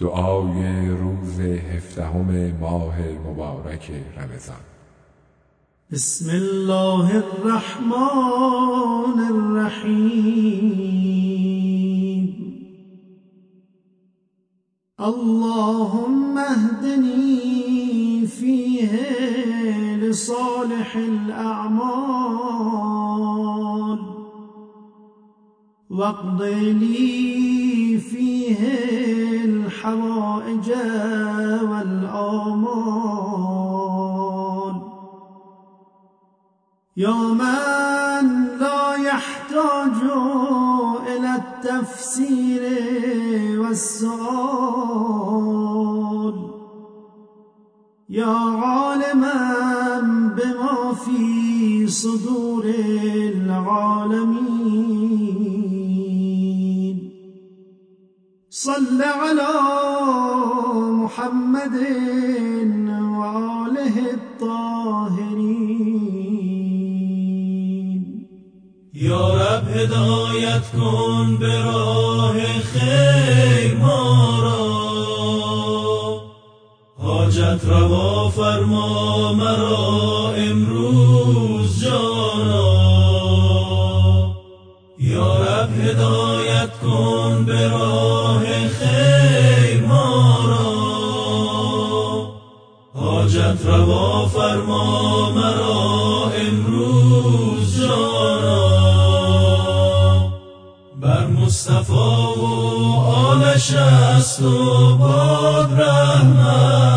دعای روز 17 ماه مبارک رمضان. بسم الله الرحمن الرحیم. اللهم اهدنی فیه لصالح الاعمال واقض لی فیه الحوائج والآمال. یا من لا يحتاج إلى التفسير والسؤال، یا عالما بما في صدور العالمين. صل على محمد وآله الطاهرین. یا رب هدایت کن به راه خیر ما را، حاجت روا فرما مرا امروز جانا. یا رب هدایت کن به راه خیر ما را، حاجت روا فرما مرا امروز جانا. بر مصطفی و آلش است و باد رحمت،